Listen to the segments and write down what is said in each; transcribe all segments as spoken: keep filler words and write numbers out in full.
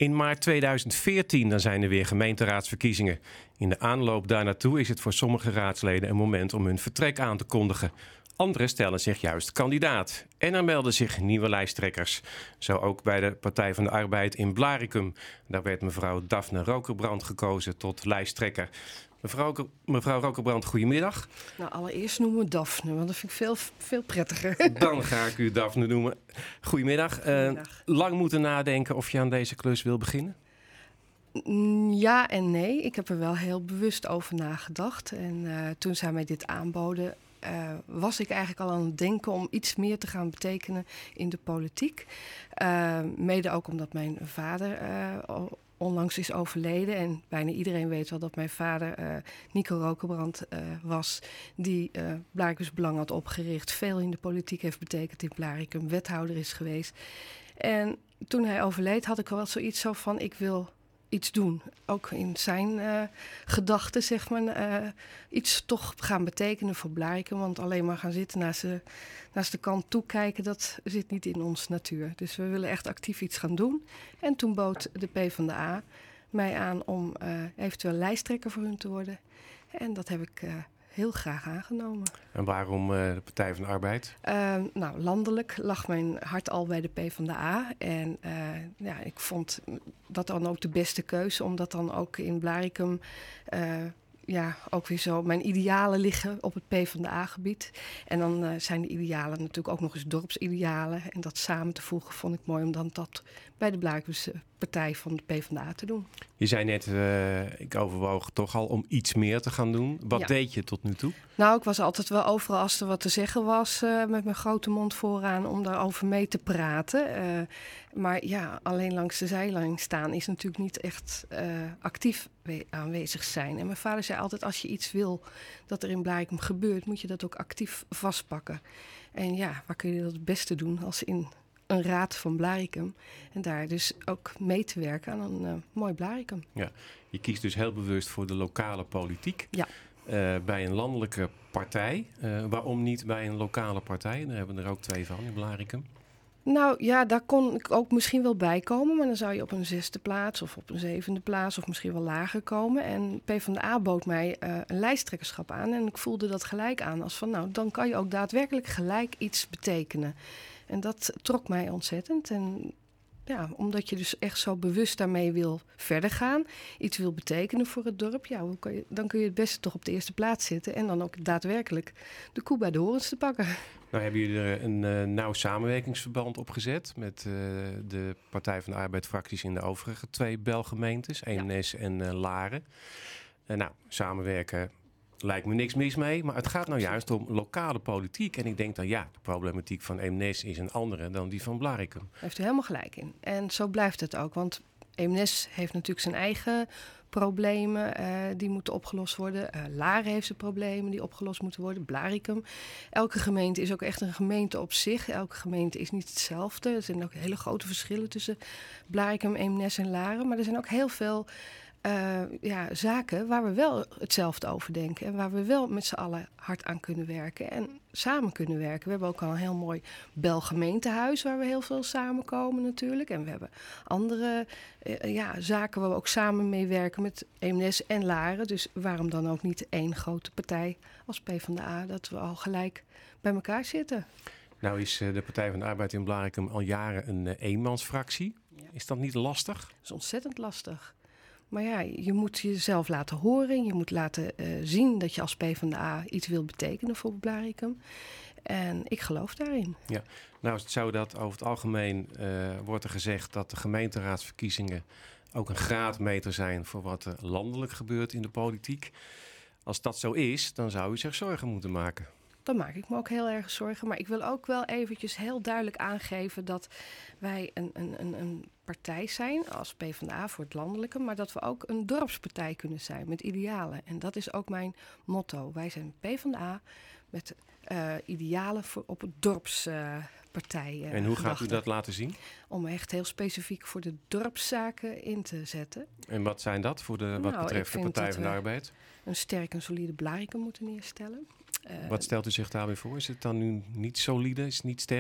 In maart tweeduizend veertien dan zijn er weer gemeenteraadsverkiezingen. In de aanloop daarnaartoe is het voor sommige raadsleden een moment om hun vertrek aan te kondigen. Anderen stellen zich juist kandidaat. En er melden zich nieuwe lijsttrekkers. Zo ook bij de Partij van de Arbeid in Blaricum. Daar werd mevrouw Daphne Rokerbrand gekozen tot lijsttrekker. Mevrouw, mevrouw Rokerbrand, goedemiddag. Nou, allereerst noemen we Daphne, want dat vind ik veel, veel prettiger. Dan ga ik u Daphne noemen. Goedemiddag. Goedemiddag. Uh, lang moeten nadenken of je aan deze klus wil beginnen? Ja en nee. Ik heb er wel heel bewust over nagedacht. En uh, toen zij mij dit aanboden, uh, was ik eigenlijk al aan het denken om iets meer te gaan betekenen in de politiek. Uh, mede ook omdat mijn vader uh, al onlangs is overleden. En bijna iedereen weet wel dat mijn vader uh, Nico Rokerbrand uh, was. Die uh, Blaricums Belang had opgericht. Veel in de politiek heeft betekend in Blaricum. Wethouder is geweest. En toen hij overleed had ik wel zoiets zo van, ik wil iets doen. Ook in zijn uh, gedachten, zeg maar. Uh, iets toch gaan betekenen voor Blaricum. Want alleen maar gaan zitten naast de, naast de kant toekijken, dat zit niet in ons natuur. Dus we willen echt actief iets gaan doen. En toen bood de PvdA mij aan om uh, eventueel lijsttrekker voor hun te worden. En dat heb ik uh, heel graag aangenomen. En waarom uh, de Partij van de Arbeid? Uh, nou, landelijk lag mijn hart al bij de PvdA. En uh, ja, ik vond dat dan ook de beste keuze, omdat dan ook in Blaricum Uh, ja, ook weer zo mijn idealen liggen op het PvdA-gebied. En dan uh, zijn de idealen natuurlijk ook nog eens dorpsidealen. En dat samen te voegen vond ik mooi om dan dat bij de Blaricumse partij van de PvdA te doen. Je zei net, uh, ik overwoog toch al om iets meer te gaan doen. Wat ja. deed je tot nu toe? Nou, ik was altijd wel overal als er wat te zeggen was, uh, met mijn grote mond vooraan om daarover mee te praten. Uh, maar ja, alleen langs de zijlijn staan is natuurlijk niet echt uh, actief we- aanwezig zijn. En mijn vader zei altijd, als je iets wil dat er in Blaricum gebeurt, moet je dat ook actief vastpakken. En ja, waar kun je dat het beste doen als in een raad van Blaricum. En daar dus ook mee te werken aan een uh, mooi Blaricum. Ja, je kiest dus heel bewust voor de lokale politiek. Ja. Uh, bij een landelijke partij. Uh, waarom niet bij een lokale partij? Daar hebben we er ook twee van in Blaricum. Nou ja, daar kon ik ook misschien wel bij komen. Maar dan zou je op een zesde plaats of op een zevende plaats of misschien wel lager komen. En PvdA bood mij uh, een lijsttrekkerschap aan. En ik voelde dat gelijk aan als van, nou, dan kan je ook daadwerkelijk gelijk iets betekenen. En dat trok mij ontzettend. En ja, omdat je dus echt zo bewust daarmee wil verder gaan, iets wil betekenen voor het dorp, ja, hoe kan je, dan kun je het beste toch op de eerste plaats zitten en dan ook daadwerkelijk de koe bij de horens te pakken. Nou hebben jullie er een uh, nauw samenwerkingsverband opgezet met uh, de Partij van de Arbeid fracties in de overige twee Belgemeentes, Eemnes ja. en uh, Laren. Uh, nou, samenwerken lijkt me niks mis mee, maar het gaat nou juist om lokale politiek. En ik denk dan, ja, de problematiek van Eemnes is een andere dan die van Blaricum. Daar heeft u helemaal gelijk in. En zo blijft het ook, want Eemnes heeft natuurlijk zijn eigen problemen uh, die moeten opgelost worden. Uh, Laren heeft zijn problemen die opgelost moeten worden. Blaricum. Elke gemeente is ook echt een gemeente op zich. Elke gemeente is niet hetzelfde. Er zijn ook hele grote verschillen tussen Blaricum, Eemnes en Laren. Maar er zijn ook heel veel Uh, ja, zaken waar we wel hetzelfde over denken. En waar we wel met z'n allen hard aan kunnen werken. En samen kunnen werken. We hebben ook al een heel mooi Belgemeentehuis waar we heel veel samenkomen natuurlijk. En we hebben andere uh, ja, zaken waar we ook samen mee werken met Eemnes en Laren. Dus waarom dan ook niet één grote partij als PvdA, dat we al gelijk bij elkaar zitten. Nou is uh, de Partij van de Arbeid in Blaricum al jaren een uh, eenmansfractie. Ja. Is dat niet lastig? Dat is ontzettend lastig. Maar ja, je moet jezelf laten horen. Je moet laten uh, zien dat je als PvdA iets wil betekenen voor Blaricum. En ik geloof daarin. Ja, nou is het zo dat over het algemeen uh, wordt er gezegd dat de gemeenteraadsverkiezingen ook een graadmeter zijn voor wat er landelijk gebeurt in de politiek. Als dat zo is, dan zou u zich zorgen moeten maken. Dan maak ik me ook heel erg zorgen. Maar ik wil ook wel eventjes heel duidelijk aangeven dat wij een, een, een, een partij zijn als PvdA voor het landelijke, maar dat we ook een dorpspartij kunnen zijn met idealen. En dat is ook mijn motto. Wij zijn PvdA met uh, idealen voor op het dorpspartij. Uh, en hoe gedachte. gaat u dat laten zien? Om echt heel specifiek voor de dorpszaken in te zetten. En wat zijn dat voor de, wat nou, betreft de Partij van de Arbeid? Een sterk en solide Blaricum moeten neerstellen. Uh, wat stelt u zich daarbij voor? Is het dan nu niet solide, is het niet sterk?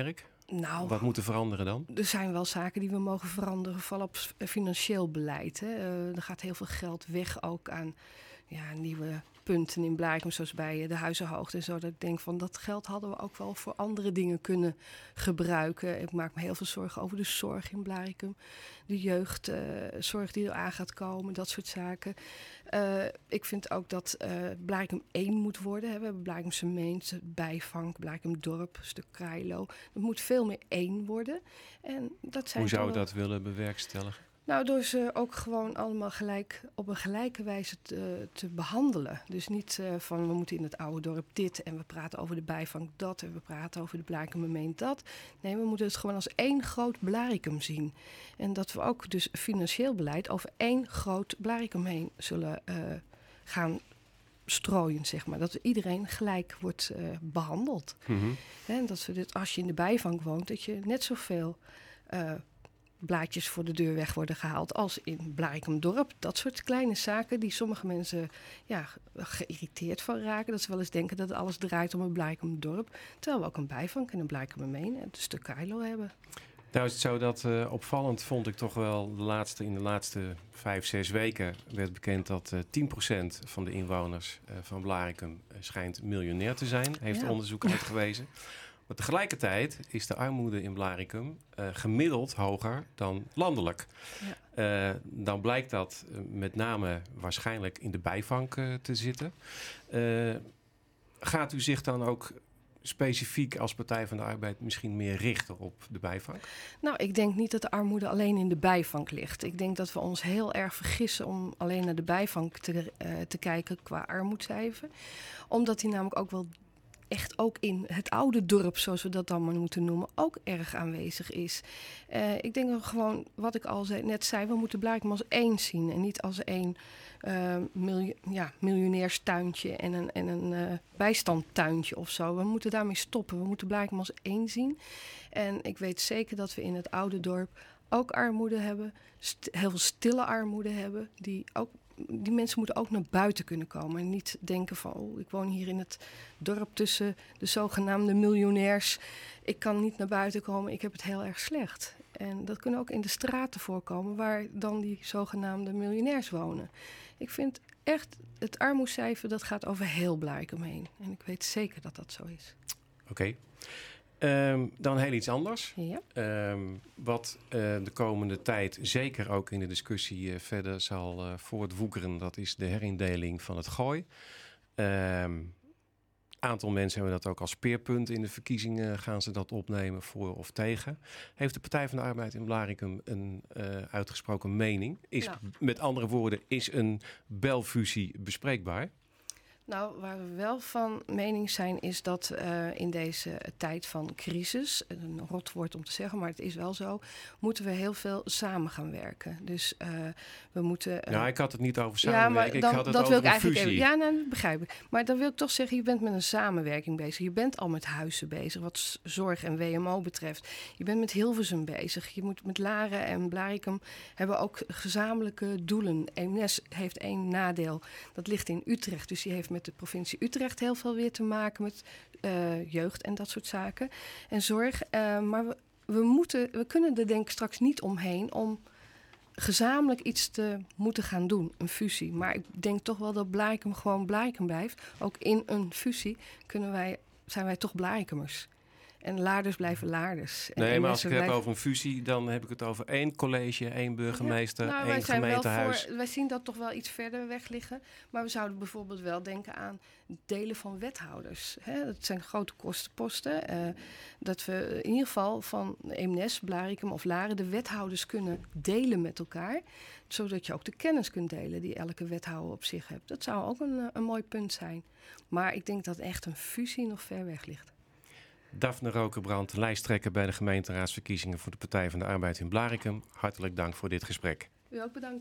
Nou, Wat moet er veranderen dan? er zijn wel zaken die we mogen veranderen, vooral op financieel beleid. Hè. Uh, er gaat heel veel geld weg ook aan ja, nieuwe punten in Blarikum, zoals bij de huizenhoogte en zo. Dat ik denk van dat geld hadden we ook wel voor andere dingen kunnen gebruiken. Ik maak me heel veel zorgen over de zorg in Blarikum. De jeugdzorg uh, die er aan gaat komen, dat soort zaken. Uh, ik vind ook dat uh, Blarikum één moet worden. Hè. We hebben Blarikumse Meent, Bijvank, Blarikum Dorp, stuk Krailo. Het moet veel meer één worden. En dat zijn Hoe zou je wel... dat willen bewerkstelligen? Nou, door ze ook gewoon allemaal gelijk op een gelijke wijze te, te behandelen. Dus niet uh, van we moeten in het oude dorp dit en we praten over de Bijvank dat en we praten over de Blarikum Meent dat. Nee, we moeten het gewoon als één groot Blarikum zien. En dat we ook dus financieel beleid over één groot Blarikum heen zullen uh, gaan strooien, zeg maar. Dat iedereen gelijk wordt uh, behandeld. Mm-hmm. En dat we dit, als je in de Bijvank woont, dat je net zoveel Uh, blaadjes voor de deur weg worden gehaald als in Blarikum Dorp. Dat soort kleine zaken die sommige mensen ja, geïrriteerd van raken. Dat ze wel eens denken dat alles draait om een Blarikum Dorp. Terwijl we ook een Bijvank en een Blarikum Meent en een stuk Krailo hebben. Nou is het zo dat uh, opvallend vond ik toch wel de laatste, in de laatste vijf, zes weken werd bekend dat uh, tien procent van de inwoners uh, van Blarikum uh, schijnt miljonair te zijn. Heeft ja. onderzoek uitgewezen. Maar tegelijkertijd is de armoede in Blarikum uh, gemiddeld hoger dan landelijk. Ja. Uh, dan blijkt dat uh, met name waarschijnlijk in de bijvank uh, te zitten. Uh, gaat u zich dan ook specifiek als Partij van de Arbeid misschien meer richten op de bijvank? Nou, ik denk niet dat de armoede alleen in de bijvank ligt. Ik denk dat we ons heel erg vergissen om alleen naar de bijvank te, uh, te kijken qua armoedcijfer. Omdat die namelijk ook wel echt ook in het oude dorp, zoals we dat dan maar moeten noemen, ook erg aanwezig is. Uh, ik denk dat gewoon, wat ik al zei, net zei, we moeten Blarikum als één zien en niet als één uh, miljo- ja, miljonairstuintje en een, en een uh, bijstandtuintje of zo. We moeten daarmee stoppen. We moeten Blarikum als één zien. En ik weet zeker dat we in het oude dorp ook armoede hebben, st- heel veel stille armoede hebben, die ook die mensen moeten ook naar buiten kunnen komen. En niet denken van, oh, ik woon hier in het dorp tussen de zogenaamde miljonairs. Ik kan niet naar buiten komen, ik heb het heel erg slecht. En dat kunnen ook in de straten voorkomen waar dan die zogenaamde miljonairs wonen. Ik vind echt, het armoecijfer, dat gaat over heel Blarikum heen. En ik weet zeker dat dat zo is. Oké. Okay. Um, dan heel iets anders. Ja. Um, wat uh, de komende tijd zeker ook in de discussie uh, verder zal uh, voortwoekeren, dat is de herindeling van het Gooi. Um, aantal mensen hebben dat ook als speerpunt in de verkiezingen. Gaan ze dat opnemen voor of tegen? Heeft de Partij van de Arbeid in Blarikum een uh, uitgesproken mening? Is, nou. Met andere woorden, is een belfusie bespreekbaar? Nou, waar we wel van mening zijn is dat uh, in deze tijd van crisis, een rot woord om te zeggen, maar het is wel zo, moeten we heel veel samen gaan werken. Dus uh, we moeten... Uh, ja, ik had het niet over samenwerken, ja, dan, ik had het dat over wil ik een eigenlijk fusie. Even, ja, nou, dat begrijp ik. Maar dan wil ik toch zeggen, je bent met een samenwerking bezig. Je bent al met huizen bezig, wat zorg en W M O betreft. Je bent met Hilversum bezig. Je moet met Laren en Blarikum hebben ook gezamenlijke doelen. E M N E S heeft één nadeel, dat ligt in Utrecht. Dus die heeft met de provincie Utrecht heel veel weer te maken met uh, jeugd en dat soort zaken. En zorg. Uh, maar we, we, moeten, we kunnen er denk ik straks niet omheen om gezamenlijk iets te moeten gaan doen. Een fusie. Maar ik denk toch wel dat Blarikum gewoon Blarikum blijft. Ook in een fusie kunnen wij, zijn wij toch Blarikumers. En Laarders blijven Laarders. En nee, maar als ik het blijven... heb over een fusie, dan heb ik het over één college, één burgemeester, ja, nou, één wij zijn gemeentehuis. Wel voor, wij zien dat toch wel iets verder weg liggen. Maar we zouden bijvoorbeeld wel denken aan delen van wethouders. Hè? Dat zijn grote kostenposten. Uh, dat we in ieder geval van E M N E S, Blarikum of Laren de wethouders kunnen delen met elkaar. Zodat je ook de kennis kunt delen die elke wethouder op zich hebt. Dat zou ook een, een mooi punt zijn. Maar ik denk dat echt een fusie nog ver weg ligt. Daphne Rokerbrand, lijsttrekker bij de gemeenteraadsverkiezingen voor de Partij van de Arbeid in Blarikum. Hartelijk dank voor dit gesprek. U ook bedankt.